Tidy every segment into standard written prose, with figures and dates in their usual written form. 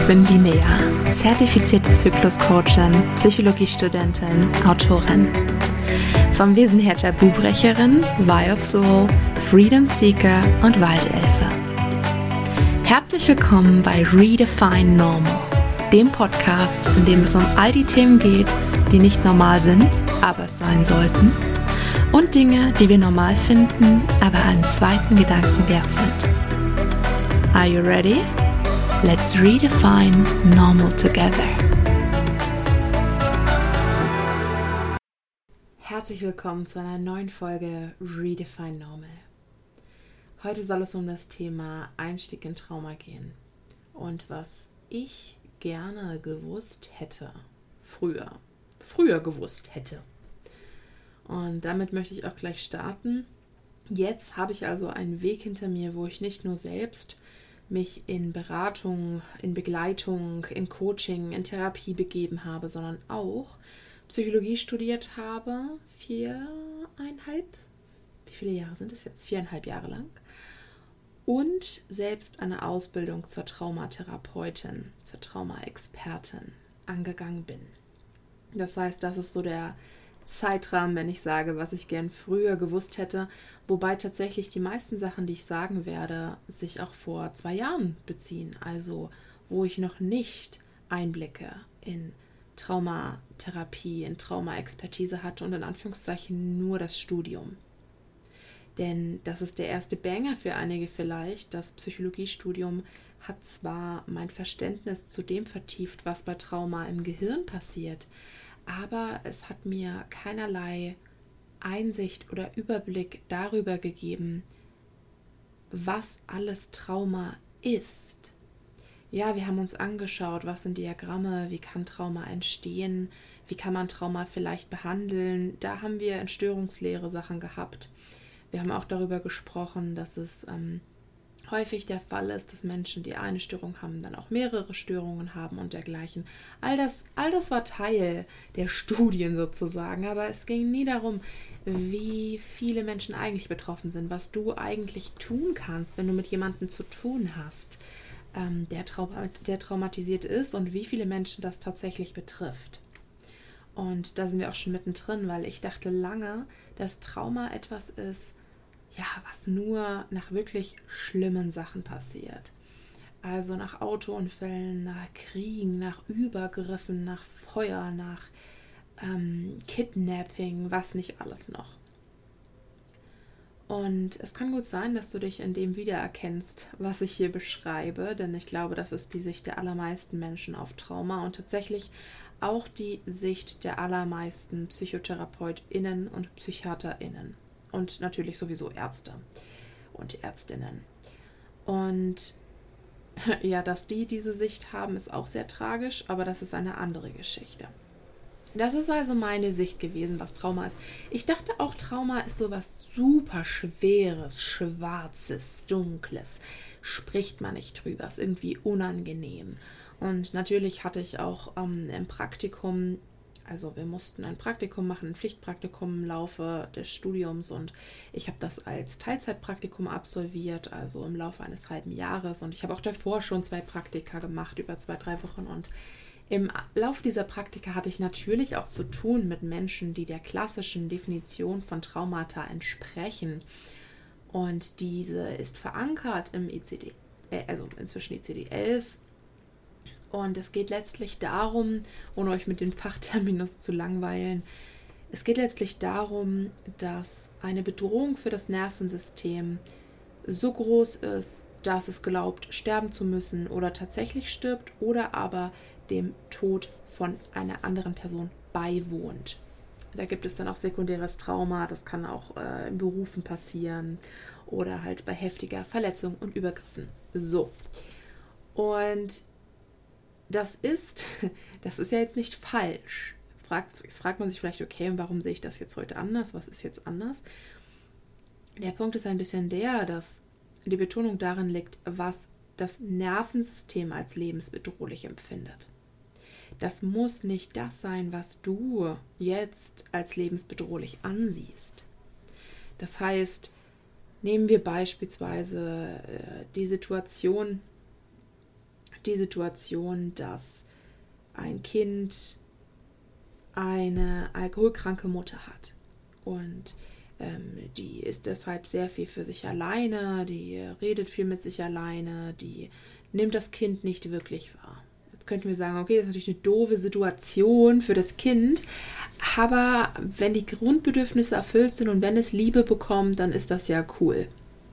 bin Linnea, zertifizierte Zykluscoachin, Psychologiestudentin, Autorin. Vom Wesen her Tabubrecherin, Wild Soul, Freedom Seeker und Waldelfe. Herzlich willkommen bei Redefine Normal, dem Podcast, in dem es um all die Themen geht, die nicht normal sind, aber es sein sollten, und Dinge, die wir normal finden, aber einen zweiten Gedanken wert sind. Are you ready? Let's redefine normal together. Herzlich willkommen zu einer neuen Folge Redefine Normal. Heute soll es um das Thema Einstieg in Trauma gehen und was ich gerne gewusst hätte, früher gewusst hätte. Und damit möchte ich auch gleich starten. Jetzt habe ich also einen Weg hinter mir, wo ich nicht nur selbst mich in Beratung, in Begleitung, in Coaching, in Therapie begeben habe, sondern auch Psychologie studiert habe, 4,5, wie viele Jahre sind es jetzt? 4,5 Jahre lang. Und selbst eine Ausbildung zur Traumatherapeutin, zur Traumaexpertin angegangen bin. Das heißt, das ist so der Zeitrahmen, wenn ich sage, was ich gern früher gewusst hätte, wobei tatsächlich die meisten Sachen, die ich sagen werde, sich auch vor 2 Jahren beziehen, also wo ich noch nicht Einblicke in Traumatherapie, in Traumaexpertise hatte und in Anführungszeichen nur das Studium. Denn das ist der erste Banger für einige vielleicht, das Psychologiestudium hat zwar mein Verständnis zu dem vertieft, was bei Trauma im Gehirn passiert, aber es hat mir keinerlei Einsicht oder Überblick darüber gegeben, was alles Trauma ist. Ja, wir haben uns angeschaut, was sind Diagramme, wie kann Trauma entstehen, wie kann man Trauma vielleicht behandeln. Da haben wir in Störungslehre Sachen gehabt. Wir haben auch darüber gesprochen, dass es häufig der Fall ist, dass Menschen, die eine Störung haben, dann auch mehrere Störungen haben und dergleichen. All das war Teil der Studien sozusagen, aber es ging nie darum, wie viele Menschen eigentlich betroffen sind, was du eigentlich tun kannst, wenn du mit jemandem zu tun hast, der traumatisiert ist und wie viele Menschen das tatsächlich betrifft. Und da sind wir auch schon mittendrin, weil ich dachte lange, dass Trauma etwas ist, ja, was nur nach wirklich schlimmen Sachen passiert. Also nach Autounfällen, nach Kriegen, nach Übergriffen, nach Feuer, nach Kidnapping, was nicht alles noch. Und es kann gut sein, dass du dich in dem wiedererkennst, was ich hier beschreibe, denn ich glaube, das ist die Sicht der allermeisten Menschen auf Trauma und tatsächlich auch die Sicht der allermeisten PsychotherapeutInnen und PsychiaterInnen. Und natürlich sowieso Ärzte und Ärztinnen. Und ja, dass die diese Sicht haben, ist auch sehr tragisch, aber das ist eine andere Geschichte. Das ist also meine Sicht gewesen, was Trauma ist. Ich dachte auch, Trauma ist sowas super Schweres, Schwarzes, Dunkles. Spricht man nicht drüber, ist irgendwie unangenehm. Und natürlich hatte ich auch im Praktikum, also wir mussten ein Praktikum machen, ein Pflichtpraktikum im Laufe des Studiums und ich habe das als Teilzeitpraktikum absolviert, also im Laufe eines halben Jahres und ich habe auch davor schon 2 Praktika gemacht, über 2-3 Wochen und im Laufe dieser Praktika hatte ich natürlich auch zu tun mit Menschen, die der klassischen Definition von Traumata entsprechen und diese ist verankert im ICD, also inzwischen ICD-11. Und es geht letztlich darum, ohne euch mit den Fachterminus zu langweilen, es geht letztlich darum, dass eine Bedrohung für das Nervensystem so groß ist, dass es glaubt, sterben zu müssen oder tatsächlich stirbt oder aber dem Tod von einer anderen Person beiwohnt. Da gibt es dann auch sekundäres Trauma, das kann auch in Berufen passieren oder halt bei heftiger Verletzung und Übergriffen. So. Und das ist ja jetzt nicht falsch. Jetzt fragt man sich vielleicht, okay, warum sehe ich das jetzt heute anders? Was ist jetzt anders? Der Punkt ist ein bisschen der, dass die Betonung darin liegt, was das Nervensystem als lebensbedrohlich empfindet. Das muss nicht das sein, was du jetzt als lebensbedrohlich ansiehst. Das heißt, nehmen wir beispielsweise die Situation, die Situation, dass ein Kind eine alkoholkranke Mutter hat und die ist deshalb sehr viel für sich alleine, die redet viel mit sich alleine, die nimmt das Kind nicht wirklich wahr. Jetzt könnten wir sagen, okay, das ist natürlich eine doofe Situation für das Kind, aber wenn die Grundbedürfnisse erfüllt sind und wenn es Liebe bekommt, dann ist das ja cool.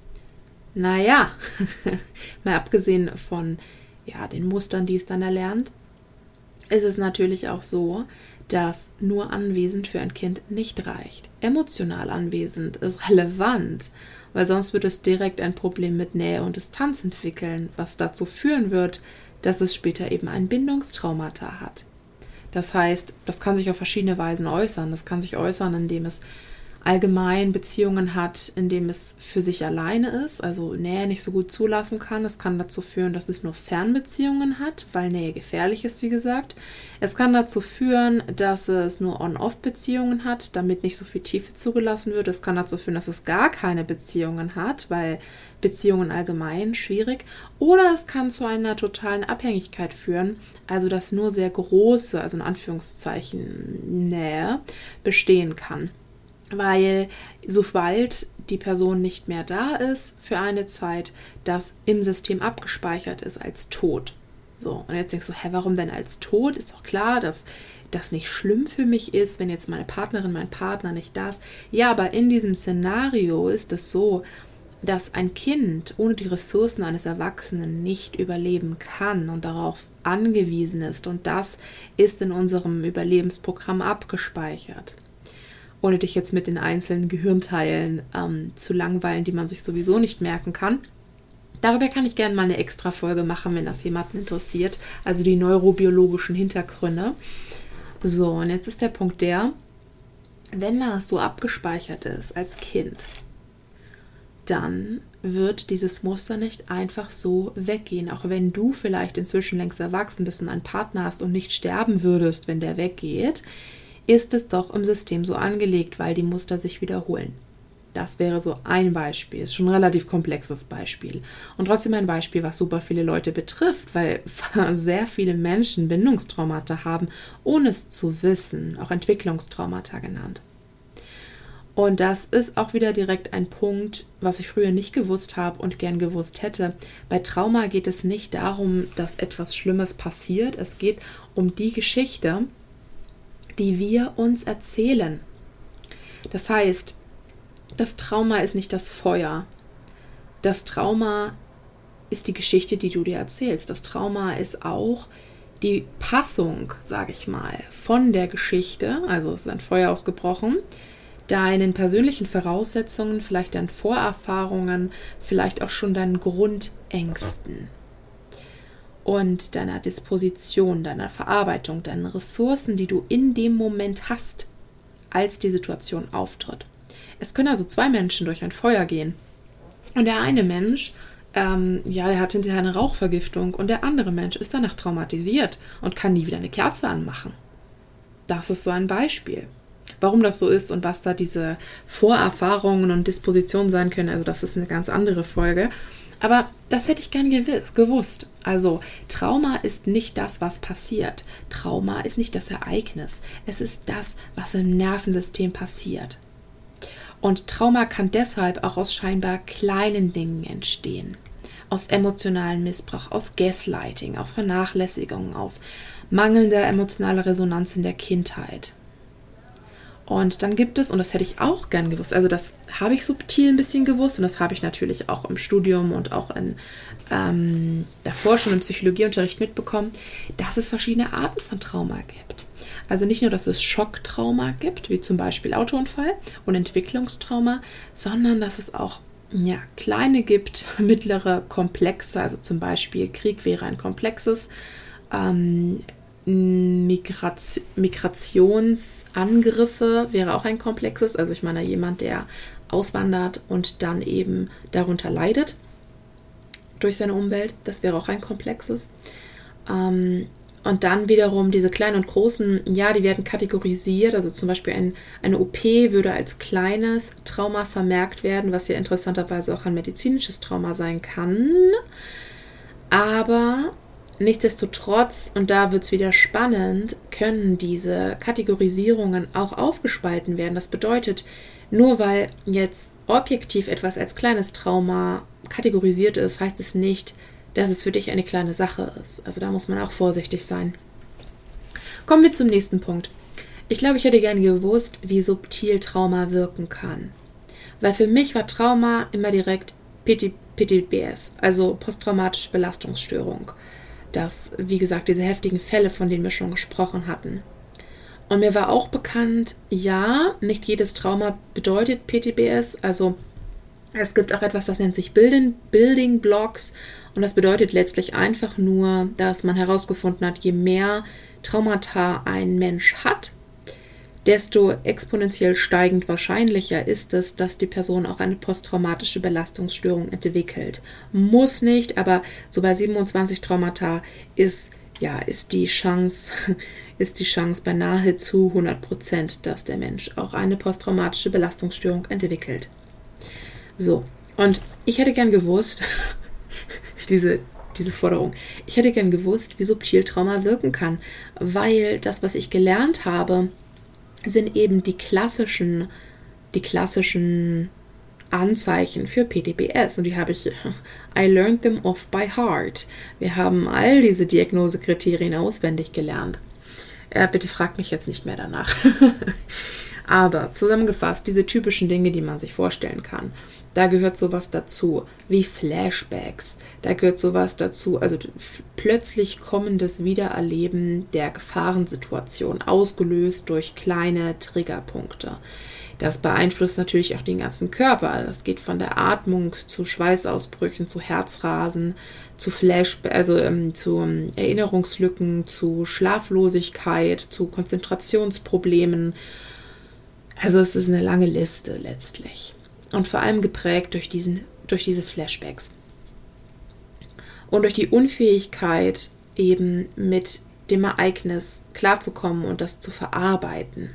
Naja, mal abgesehen von den Mustern, die es dann erlernt, ist es natürlich auch so, dass nur anwesend für ein Kind nicht reicht. Emotional anwesend ist relevant, weil sonst wird es direkt ein Problem mit Nähe und Distanz entwickeln, was dazu führen wird, dass es später eben ein Bindungstraumata hat. Das heißt, das kann sich auf verschiedene Weisen äußern. Das kann sich äußern, indem es allgemein Beziehungen hat, indem es für sich alleine ist, also Nähe nicht so gut zulassen kann. Es kann dazu führen, dass es nur Fernbeziehungen hat, weil Nähe gefährlich ist, wie gesagt. Es kann dazu führen, dass es nur On-Off-Beziehungen hat, damit nicht so viel Tiefe zugelassen wird. Es kann dazu führen, dass es gar keine Beziehungen hat, weil Beziehungen allgemein schwierig. Oder es kann zu einer totalen Abhängigkeit führen, also dass nur sehr große, also in Anführungszeichen Nähe bestehen kann. Weil sobald die Person nicht mehr da ist für eine Zeit, das im System abgespeichert ist als tot. So, und jetzt denkst du, warum denn als tot? Ist doch klar, dass das nicht schlimm für mich ist, wenn jetzt meine Partnerin, mein Partner nicht da ist. Ja, aber in diesem Szenario ist es so, dass ein Kind ohne die Ressourcen eines Erwachsenen nicht überleben kann und darauf angewiesen ist. Und das ist in unserem Überlebensprogramm abgespeichert. Ohne dich jetzt mit den einzelnen Gehirnteilen zu langweilen, die man sich sowieso nicht merken kann. Darüber kann ich gerne mal eine extra Folge machen, wenn das jemanden interessiert. Also die neurobiologischen Hintergründe. So, und jetzt ist der Punkt der, wenn das so abgespeichert ist als Kind, dann wird dieses Muster nicht einfach so weggehen. Auch wenn du vielleicht inzwischen längst erwachsen bist und einen Partner hast und nicht sterben würdest, wenn der weggeht, ist es doch im System so angelegt, weil die Muster sich wiederholen. Das wäre so ein Beispiel, ist schon ein relativ komplexes Beispiel. Und trotzdem ein Beispiel, was super viele Leute betrifft, weil sehr viele Menschen Bindungstraumata haben, ohne es zu wissen, auch Entwicklungstraumata genannt. Und das ist auch wieder direkt ein Punkt, was ich früher nicht gewusst habe und gern gewusst hätte. Bei Trauma geht es nicht darum, dass etwas Schlimmes passiert. Es geht um die Geschichte, die wir uns erzählen. Das heißt, das Trauma ist nicht das Feuer. Das Trauma ist die Geschichte, die du dir erzählst. Das Trauma ist auch die Passung, sage ich mal, von der Geschichte, also es ist ein Feuer ausgebrochen, deinen persönlichen Voraussetzungen, vielleicht deinen Vorerfahrungen, vielleicht auch schon deinen Grundängsten und deiner Disposition, deiner Verarbeitung, deinen Ressourcen, die du in dem Moment hast, als die Situation auftritt. Es können also zwei Menschen durch ein Feuer gehen und der eine Mensch, der hat hinterher eine Rauchvergiftung und der andere Mensch ist danach traumatisiert und kann nie wieder eine Kerze anmachen. Das ist so ein Beispiel. Warum das so ist und was da diese Vorerfahrungen und Dispositionen sein können, also das ist eine ganz andere Folge. Aber das hätte ich gern gewusst. Also Trauma ist nicht das, was passiert. Trauma ist nicht das Ereignis. Es ist das, was im Nervensystem passiert. Und Trauma kann deshalb auch aus scheinbar kleinen Dingen entstehen. Aus emotionalem Missbrauch, aus Gaslighting, aus Vernachlässigung, aus mangelnder emotionaler Resonanz in der Kindheit. Und dann gibt es, und das hätte ich auch gern gewusst, also das habe ich subtil ein bisschen gewusst und das habe ich natürlich auch im Studium und auch davor schon im Psychologieunterricht mitbekommen, dass es verschiedene Arten von Trauma gibt. Also nicht nur, dass es Schocktrauma gibt, wie zum Beispiel Autounfall und Entwicklungstrauma, sondern dass es auch kleine gibt, mittlere, komplexe, also zum Beispiel Krieg wäre ein komplexes, Migrationsangriffe wäre auch ein komplexes, also ich meine jemand, der auswandert und dann eben darunter leidet durch seine Umwelt, das wäre auch ein komplexes. Und dann wiederum diese kleinen und großen, die werden kategorisiert, also zum Beispiel eine OP würde als kleines Trauma vermerkt werden, was ja interessanterweise auch ein medizinisches Trauma sein kann, aber nichtsdestotrotz, und da wird es wieder spannend, können diese Kategorisierungen auch aufgespalten werden. Das bedeutet, nur weil jetzt objektiv etwas als kleines Trauma kategorisiert ist, heißt es nicht, dass es für dich eine kleine Sache ist. Also da muss man auch vorsichtig sein. Kommen wir zum nächsten Punkt. Ich glaube, ich hätte gerne gewusst, wie subtil Trauma wirken kann. Weil für mich war Trauma immer direkt PTBS, also posttraumatische Belastungsstörung. Das, wie gesagt, diese heftigen Fälle, von denen wir schon gesprochen hatten. Und mir war auch bekannt, ja, nicht jedes Trauma bedeutet PTBS. Also es gibt auch etwas, das nennt sich Building Blocks. Und das bedeutet letztlich einfach nur, dass man herausgefunden hat, je mehr Traumata ein Mensch hat, desto exponentiell steigend wahrscheinlicher ist es, dass die Person auch eine posttraumatische Belastungsstörung entwickelt. Muss nicht, aber so bei 27 Traumata ist die Chance bei nahezu 100%, dass der Mensch auch eine posttraumatische Belastungsstörung entwickelt. So, und ich hätte gern gewusst, diese Forderung, ich hätte gern gewusst, wie subtil Trauma wirken kann, weil das, was ich gelernt habe, sind eben die klassischen Anzeichen für PTBS und die habe ich, I learned them off by heart. Wir haben all diese Diagnosekriterien auswendig gelernt. Bitte fragt mich jetzt nicht mehr danach. Aber zusammengefasst, diese typischen Dinge, die man sich vorstellen kann, da gehört sowas dazu wie Flashbacks, da gehört sowas dazu, also plötzlich kommendes Wiedererleben der Gefahrensituation, ausgelöst durch kleine Triggerpunkte. Das beeinflusst natürlich auch den ganzen Körper. Das geht von der Atmung zu Schweißausbrüchen, zu Herzrasen, zu zu Erinnerungslücken, zu Schlaflosigkeit, zu Konzentrationsproblemen. Also es ist eine lange Liste letztlich. Und vor allem geprägt durch diese Flashbacks. Und durch die Unfähigkeit, eben mit dem Ereignis klarzukommen und das zu verarbeiten.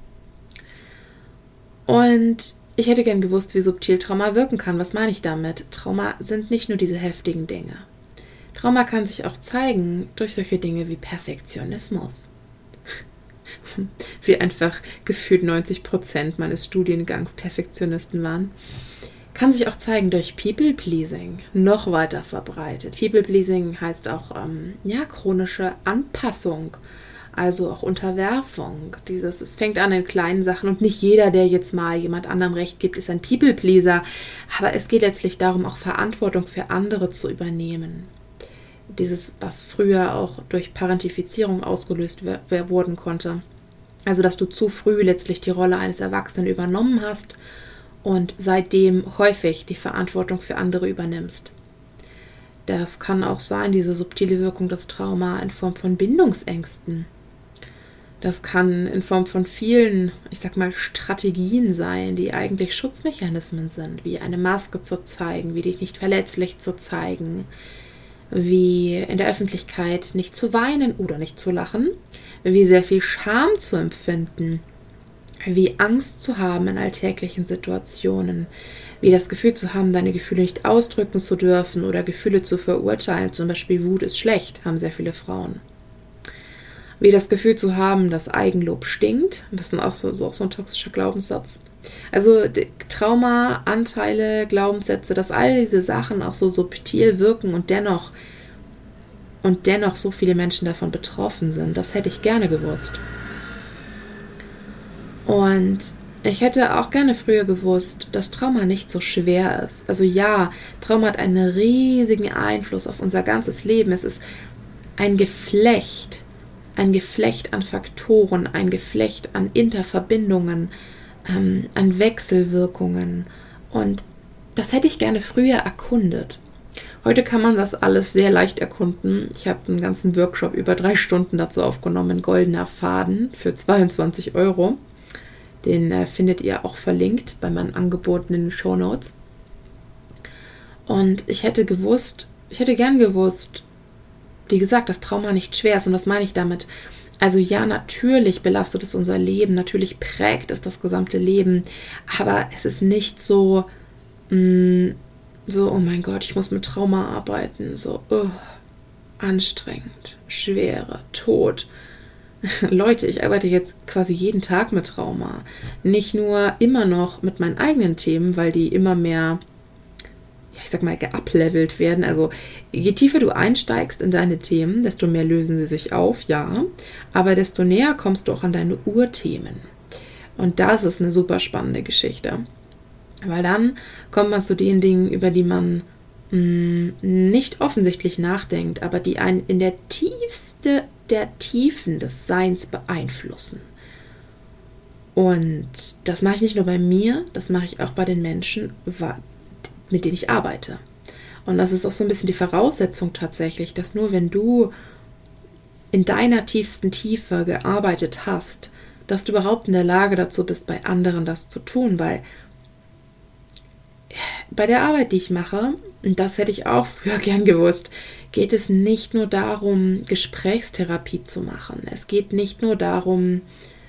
Und ich hätte gern gewusst, wie subtil Trauma wirken kann. Was meine ich damit? Trauma sind nicht nur diese heftigen Dinge. Trauma kann sich auch zeigen durch solche Dinge wie Perfektionismus. Wie einfach gefühlt 90% meines Studiengangs Perfektionisten waren. Kann sich auch zeigen durch People-Pleasing, noch weiter verbreitet. People-Pleasing heißt auch chronische Anpassung, also auch Unterwerfung. Es fängt an in kleinen Sachen und nicht jeder, der jetzt mal jemand anderem Recht gibt, ist ein People-Pleaser. Aber es geht letztlich darum, auch Verantwortung für andere zu übernehmen. Dieses, was früher auch durch Parentifizierung ausgelöst worden konnte. Also, dass du zu früh letztlich die Rolle eines Erwachsenen übernommen hast und seitdem häufig die Verantwortung für andere übernimmst. Das kann auch sein, diese subtile Wirkung des Trauma in Form von Bindungsängsten. Das kann in Form von vielen, Strategien sein, die eigentlich Schutzmechanismen sind, wie eine Maske zu zeigen, wie dich nicht verletzlich zu zeigen, wie in der Öffentlichkeit nicht zu weinen oder nicht zu lachen, wie sehr viel Scham zu empfinden, wie Angst zu haben in alltäglichen Situationen, wie das Gefühl zu haben, deine Gefühle nicht ausdrücken zu dürfen oder Gefühle zu verurteilen, zum Beispiel Wut ist schlecht, haben sehr viele Frauen. Wie das Gefühl zu haben, dass Eigenlob stinkt, das ist auch so ein toxischer Glaubenssatz. Also Trauma, Anteile, Glaubenssätze, dass all diese Sachen auch so subtil wirken und dennoch so viele Menschen davon betroffen sind, das hätte ich gerne gewusst. Und ich hätte auch gerne früher gewusst, dass Trauma nicht so schwer ist. Also ja, Trauma hat einen riesigen Einfluss auf unser ganzes Leben. Es ist ein Geflecht an Faktoren, ein Geflecht an Interverbindungen, an Wechselwirkungen. Und das hätte ich gerne früher erkundet. Heute kann man das alles sehr leicht erkunden. Ich habe einen ganzen Workshop über 3 Stunden dazu aufgenommen, Goldener Faden für 22 €. Den findet ihr auch verlinkt bei meinen Angeboten in den Shownotes. Und ich hätte gern gewusst, wie gesagt, dass Trauma nicht schwer ist. Und was meine ich damit? Also ja, natürlich belastet es unser Leben, natürlich prägt es das gesamte Leben, aber es ist nicht so, oh mein Gott, ich muss mit Trauma arbeiten, anstrengend, Schwere, Tod. Leute, ich arbeite jetzt quasi jeden Tag mit Trauma. Nicht nur immer noch mit meinen eigenen Themen, weil die immer mehr, ja, ich sag mal, geuplevelt werden. Also je tiefer du einsteigst in deine Themen, desto mehr lösen sie sich auf, ja. Aber desto näher kommst du auch an deine Urthemen. Und das ist eine super spannende Geschichte. Weil dann kommt man zu den Dingen, über die man nicht offensichtlich nachdenkt, aber die einen in der tiefste der Tiefen des Seins beeinflussen. Und das mache ich nicht nur bei mir, das mache ich auch bei den Menschen, mit denen ich arbeite. Und das ist auch so ein bisschen die Voraussetzung tatsächlich, dass nur wenn du in deiner tiefsten Tiefe gearbeitet hast, dass du überhaupt in der Lage dazu bist, bei anderen das zu tun, weil bei der Arbeit, die ich mache, und das hätte ich auch früher gern gewusst, geht es nicht nur darum, Gesprächstherapie zu machen. Es geht nicht nur darum,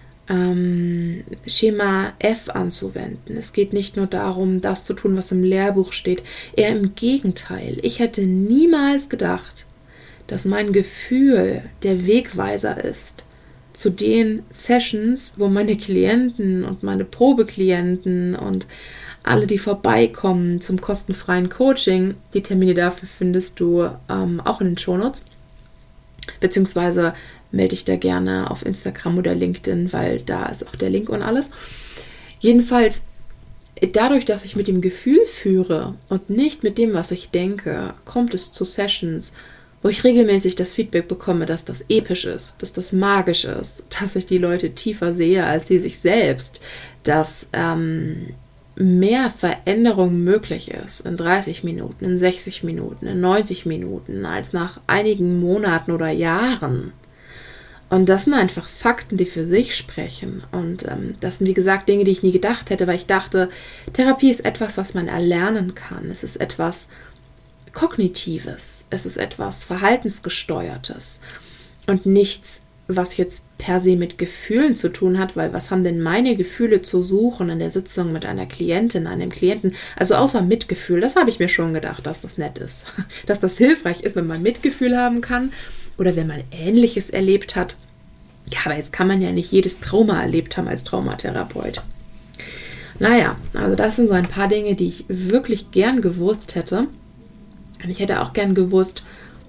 Schema F anzuwenden. Es geht nicht nur darum, das zu tun, was im Lehrbuch steht. Eher im Gegenteil. Ich hätte niemals gedacht, dass mein Gefühl der Wegweiser ist zu den Sessions, wo meine Klienten und meine Probeklienten und alle, die vorbeikommen zum kostenfreien Coaching, die Termine dafür findest du auch in den Shownotes, beziehungsweise melde dich da gerne auf Instagram oder LinkedIn, weil da ist auch der Link und alles. Jedenfalls, dadurch, dass ich mit dem Gefühl führe und nicht mit dem, was ich denke, kommt es zu Sessions, wo ich regelmäßig das Feedback bekomme, dass das episch ist, dass das magisch ist, dass ich die Leute tiefer sehe als sie sich selbst, dass mehr Veränderung möglich ist in 30 Minuten, in 60 Minuten, in 90 Minuten, als nach einigen Monaten oder Jahren. Und das sind einfach Fakten, die für sich sprechen. Und das sind, wie gesagt, Dinge, die ich nie gedacht hätte, weil ich dachte, Therapie ist etwas, was man erlernen kann. Es ist etwas Kognitives. Es ist etwas Verhaltensgesteuertes und nichts, was jetzt per se mit Gefühlen zu tun hat, weil was haben denn meine Gefühle zu suchen in der Sitzung mit einer Klientin, einem Klienten, also außer Mitgefühl, das habe ich mir schon gedacht, dass das nett ist, dass das hilfreich ist, wenn man Mitgefühl haben kann oder wenn man Ähnliches erlebt hat. Ja, aber jetzt kann man ja nicht jedes Trauma erlebt haben als Traumatherapeut. Naja, also das sind so ein paar Dinge, die ich wirklich gern gewusst hätte. Und ich hätte auch gern gewusst,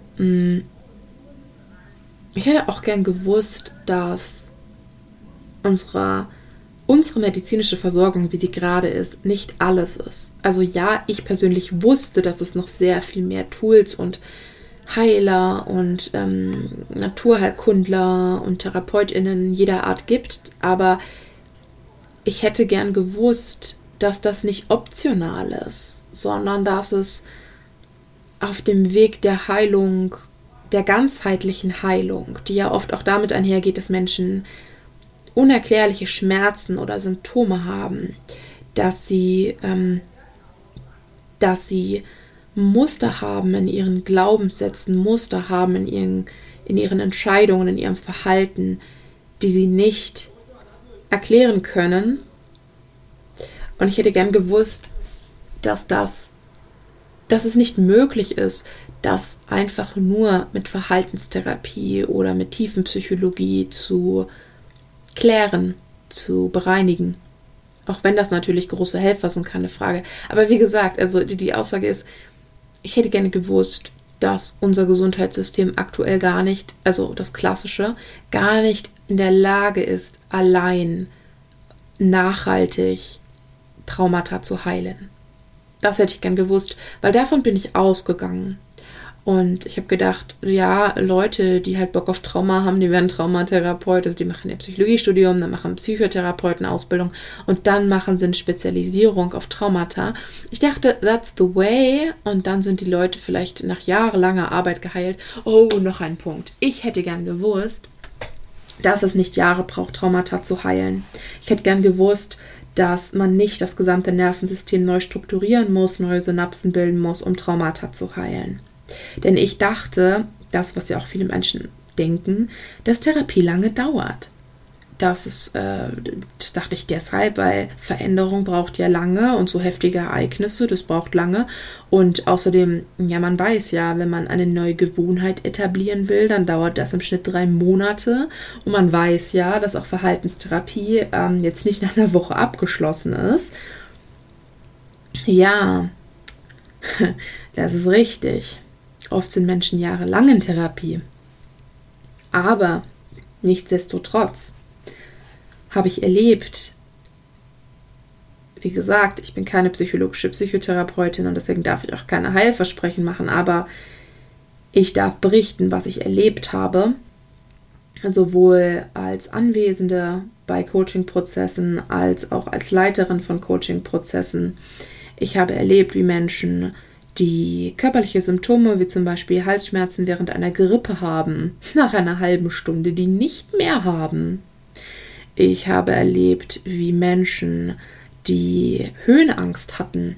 dass unsere medizinische Versorgung, wie sie gerade ist, nicht alles ist. Also ja, ich persönlich wusste, dass es noch sehr viel mehr Tools und Heiler und Naturheilkundler und TherapeutInnen jeder Art gibt, aber ich hätte gern gewusst, dass das nicht optional ist, sondern dass es auf dem Weg der Heilung, der ganzheitlichen Heilung, die ja oft auch damit einhergeht, dass Menschen unerklärliche Schmerzen oder Symptome haben, dass sie Muster haben in ihren Glaubenssätzen, Muster haben in ihren Entscheidungen, in ihrem Verhalten, die sie nicht erklären können. Und ich hätte gern gewusst, dass es nicht möglich ist, das einfach nur mit Verhaltenstherapie oder mit Tiefenpsychologie zu klären, zu bereinigen. Auch wenn das natürlich große Helfer sind, keine Frage. Aber wie gesagt, also die Aussage ist, ich hätte gerne gewusst, dass unser Gesundheitssystem aktuell gar nicht, also das Klassische, gar nicht in der Lage ist, allein nachhaltig Traumata zu heilen. Das hätte ich gern gewusst, weil davon bin ich ausgegangen. Und ich habe gedacht, ja, Leute, die halt Bock auf Trauma haben, die werden Traumatherapeut, also die machen ihr Psychologiestudium, dann machen Psychotherapeutenausbildung und dann machen sie eine Spezialisierung auf Traumata. Ich dachte, that's the way. Und dann sind die Leute vielleicht nach jahrelanger Arbeit geheilt. Oh, noch ein Punkt. Ich hätte gern gewusst, dass es nicht Jahre braucht, Traumata zu heilen. Ich hätte gern gewusst, dass man nicht das gesamte Nervensystem neu strukturieren muss, neue Synapsen bilden muss, um Traumata zu heilen. Denn ich dachte, das, was ja auch viele Menschen denken, dass Therapie lange dauert. Das dachte ich deshalb, weil Veränderung braucht ja lange und so heftige Ereignisse, das braucht lange. Und außerdem, ja, man weiß ja, wenn man eine neue Gewohnheit etablieren will, dann dauert das im Schnitt 3 Monate. Und man weiß ja, dass auch Verhaltenstherapie jetzt nicht nach einer Woche abgeschlossen ist. Ja, das ist richtig. Oft sind Menschen jahrelang in Therapie. Aber nichtsdestotrotz habe ich erlebt, wie gesagt, ich bin keine psychologische Psychotherapeutin und deswegen darf ich auch keine Heilversprechen machen, aber ich darf berichten, was ich erlebt habe, sowohl als Anwesende bei Coaching-Prozessen als auch als Leiterin von Coaching-Prozessen. Ich habe erlebt, wie Menschen, die körperliche Symptome, wie zum Beispiel Halsschmerzen während einer Grippe haben, nach einer halben Stunde die nicht mehr haben. Ich habe erlebt, wie Menschen, die Höhenangst hatten,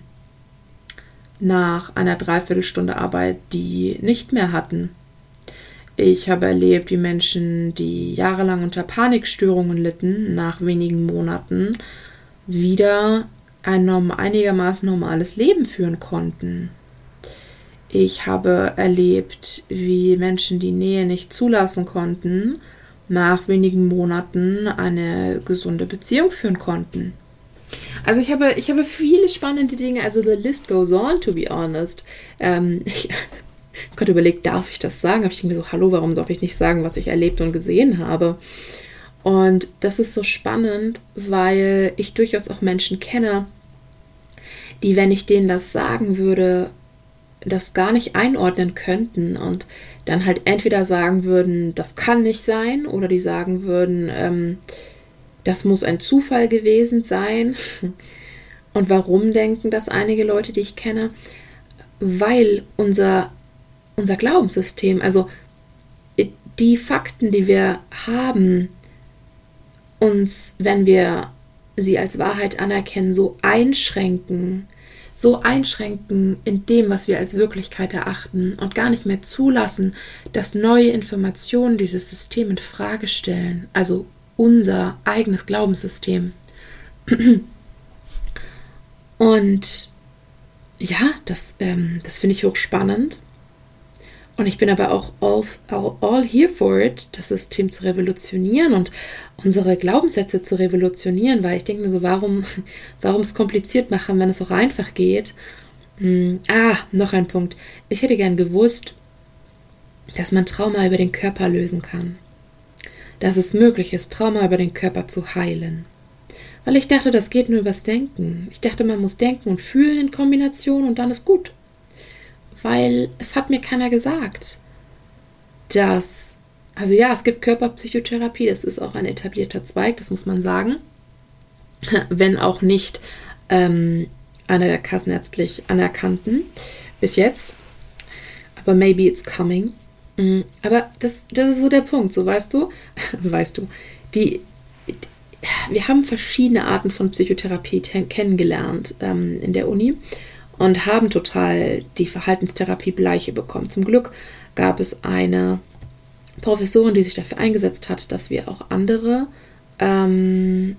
nach einer Dreiviertelstunde Arbeit die nicht mehr hatten. Ich habe erlebt, wie Menschen, die jahrelang unter Panikstörungen litten, nach wenigen Monaten wieder ein einigermaßen normales Leben führen konnten. Ich habe erlebt, wie Menschen die Nähe nicht zulassen konnten, nach wenigen Monaten eine gesunde Beziehung führen konnten. Also ich habe viele spannende Dinge, also the list goes on, to be honest. Ich habe gerade überlegt, darf ich das sagen? Aber ich denke mir so, hallo, warum darf ich nicht sagen, was ich erlebt und gesehen habe? Und das ist so spannend, weil ich durchaus auch Menschen kenne, die, wenn ich denen das sagen würde, das gar nicht einordnen könnten und dann halt entweder sagen würden, das kann nicht sein, oder die sagen würden, das muss ein Zufall gewesen sein. Und warum denken das einige Leute, die ich kenne? Weil unser Glaubenssystem, also die Fakten, die wir haben, uns, wenn wir sie als Wahrheit anerkennen, so einschränken in dem, was wir als Wirklichkeit erachten und gar nicht mehr zulassen, dass neue Informationen dieses System in Frage stellen, also unser eigenes Glaubenssystem. Und ja, das finde ich hochspannend. Und ich bin aber auch all here for it, das System zu revolutionieren und unsere Glaubenssätze zu revolutionieren, weil ich denke mir so, warum es kompliziert machen, wenn es auch einfach geht. Noch ein Punkt. Ich hätte gern gewusst, dass man Trauma über den Körper lösen kann. Dass es möglich ist, Trauma über den Körper zu heilen. Weil ich dachte, das geht nur übers Denken. Ich dachte, man muss denken und fühlen in Kombination und dann ist gut. Weil es hat mir keiner gesagt, dass, also ja, es gibt Körperpsychotherapie, das ist auch ein etablierter Zweig, das muss man sagen, wenn auch nicht einer der kassenärztlich anerkannten bis jetzt, aber maybe it's coming. Aber das ist so der Punkt, so weißt du, wir haben verschiedene Arten von Psychotherapie kennengelernt in der Uni. Und haben total die Verhaltenstherapie-Bleiche bekommen. Zum Glück gab es eine Professorin, die sich dafür eingesetzt hat, dass wir auch andere Arten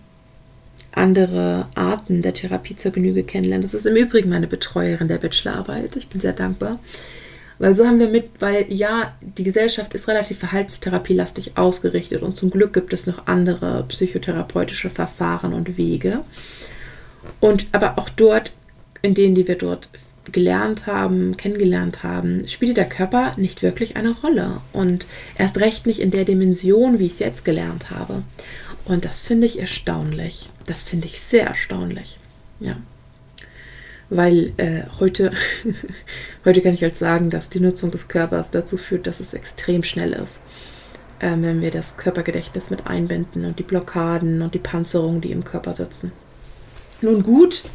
der Therapie zur Genüge kennenlernen. Das ist im Übrigen meine Betreuerin der Bachelorarbeit. Ich bin sehr dankbar. Weil so haben wir weil ja, die Gesellschaft ist relativ verhaltenstherapielastig ausgerichtet und zum Glück gibt es noch andere psychotherapeutische Verfahren und Wege. Aber auch dort, in denen, die wir dort kennengelernt haben, spielte der Körper nicht wirklich eine Rolle. Und erst recht nicht in der Dimension, wie ich es jetzt gelernt habe. Und das finde ich erstaunlich. Das finde ich sehr erstaunlich. Ja. Weil heute kann ich halt sagen, dass die Nutzung des Körpers dazu führt, dass es extrem schnell ist. Wenn wir das Körpergedächtnis mit einbinden und die Blockaden und die Panzerungen, die im Körper sitzen. Nun gut.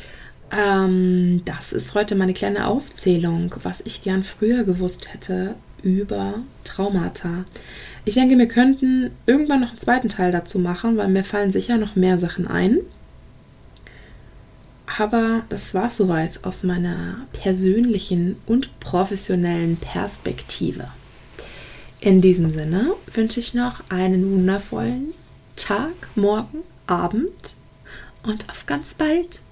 Das ist heute meine kleine Aufzählung, was ich gern früher gewusst hätte über Traumata. Ich denke, wir könnten irgendwann noch einen zweiten Teil dazu machen, weil mir fallen sicher noch mehr Sachen ein. Aber das war soweit aus meiner persönlichen und professionellen Perspektive. In diesem Sinne wünsche ich noch einen wundervollen Tag, Morgen, Abend und auf ganz bald.